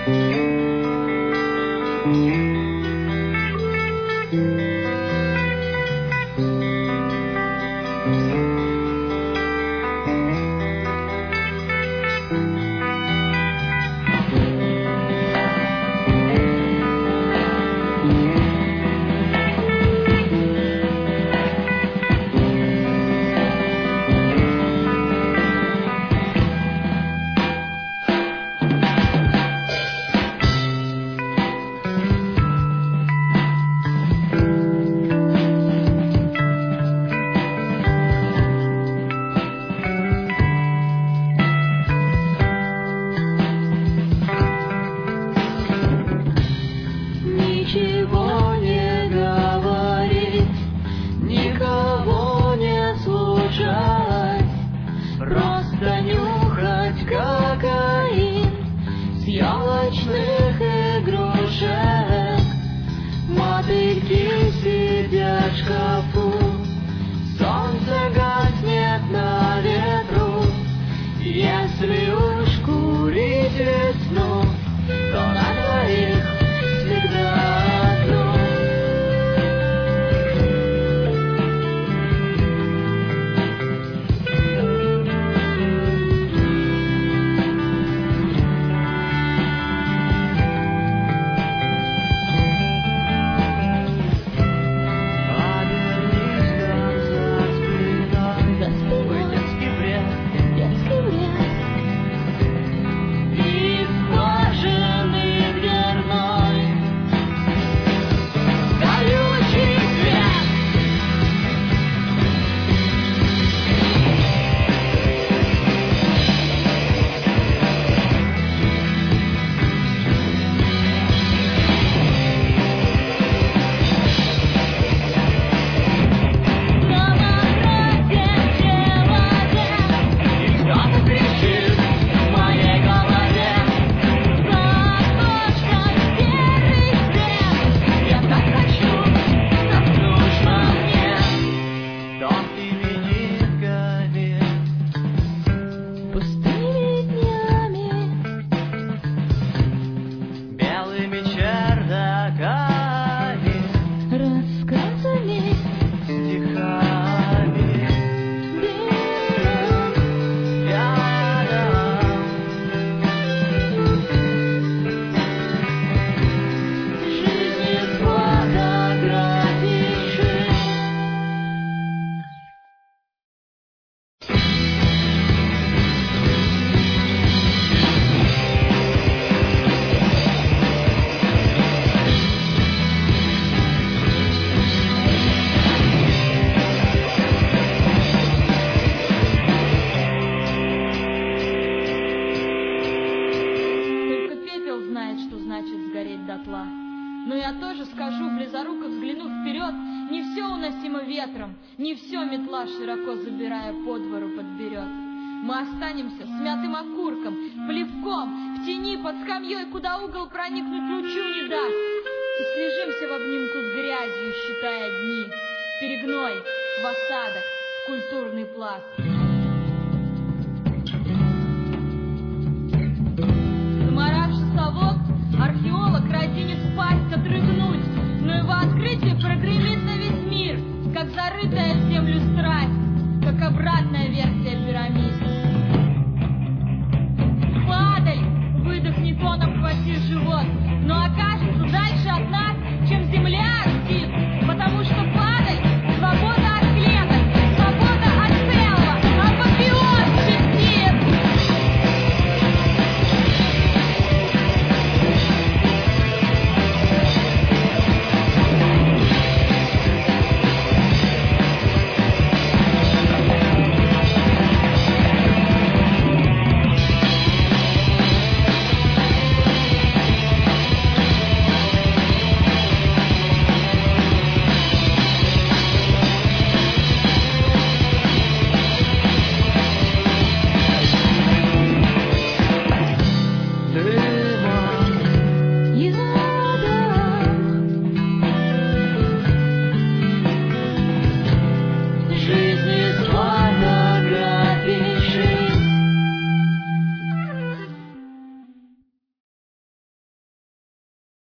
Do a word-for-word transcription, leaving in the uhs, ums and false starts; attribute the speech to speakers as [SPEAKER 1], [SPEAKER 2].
[SPEAKER 1] Ничего не говорить, никого не слушать, просто нюхать кокаин с елочных игрушек. Мотыльки сидят в шкафу, солнце гаснет на ветру. Если уж курить весну, то на двоих всегда одну. Обернись там за спиной, за спиной детский бред, детский бред. И скважины дверной колючий свет. На морозе человек, и кто-то кричит в моей голове. Окошко серый свет, я так хочу, так нужно мне. Дом именинниками, пустыми днями, белыми чердаками, рассказами, стихами, белым пьяным. Жизни фотографии.
[SPEAKER 2] Только пепел знает, что значит сгореть дотла. Но я тоже скажу, близоруко взглянув вперед, не все уносимо ветром, не все метла, широко забирая по двору, подберет. Мы останемся смятым окурком, плевком, в тени под скамьей, куда угол проникнуть лучу не даст. И слежимся в обнимку с грязью, считая дни, в перегной, в осадок, в культурный пласт.